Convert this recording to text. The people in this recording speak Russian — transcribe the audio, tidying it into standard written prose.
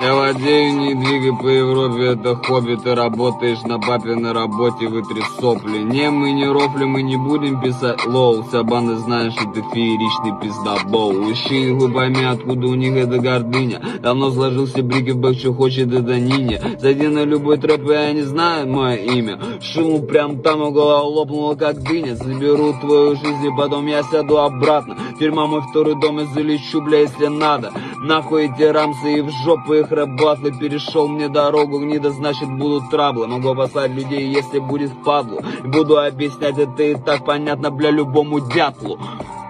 Я владею, не двигай по Европе, это хобби. Ты работаешь на папиной работе, вытри сопли. Не, мы не рофли, мы не будем писать лоу. Вся банда знает, что ты фееричный пиздобол. Ищи, вы пойми, откуда у них эта гордыня. Давно сложился брики в бэк, что хочет это нине. Зайди на любой трэп, и я не знаю мое имя. Шуму прям там, и голова лопнула, как дыня. Заберу твою жизнь, и потом я сяду обратно. Тюрьма мой второй дом, и залечу, бля, если надо. Нахуй эти рамсы и в жопу их рэп-батлы. Перешел мне дорогу, гнида, значит будут траблы. Могу послать людей, если будет впадлу. Буду объяснять, это и так понятно, бля, любому дятлу.